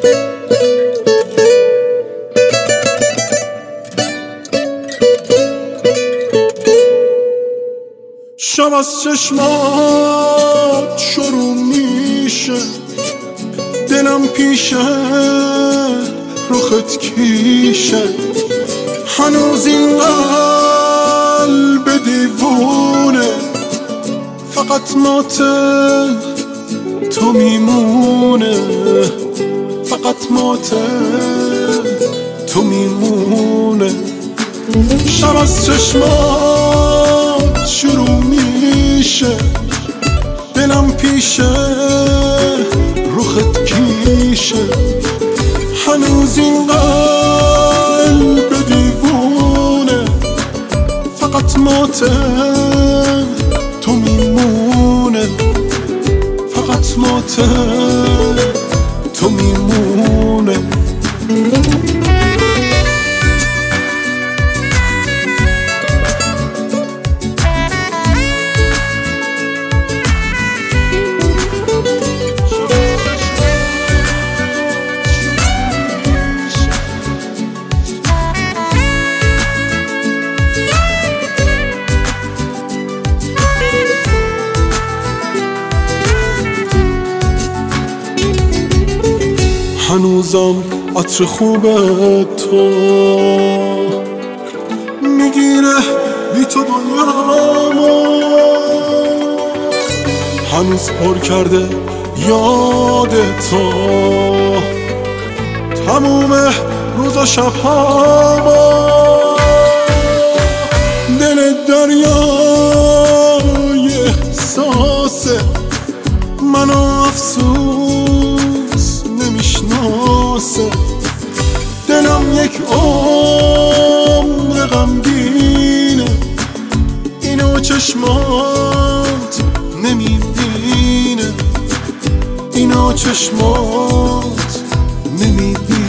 شب از چشمات شروع میشه، دلم پیشه رخت کیشه، هنوز این قلب دیوونه فقط ماته تو میمونه، فقط ماته تو میمونه. شب از چشمات شروع میشه، دلم پیشه رخت کیشه، هنوز این قلب دیوونه فقط ماته تو میمونه، فقط ماته تو میمونه. هنوزم عطر خوب تو میگیره بی تو دنیامو، هنوز پر کرده یاد تو تموم روزا شبهامو. دل دریای احساسه، منو افسوس نمیشناسه، دلم یک عمر غمگینه، اینو چشمات نمیبینه، اینو چشمات نمیبینه.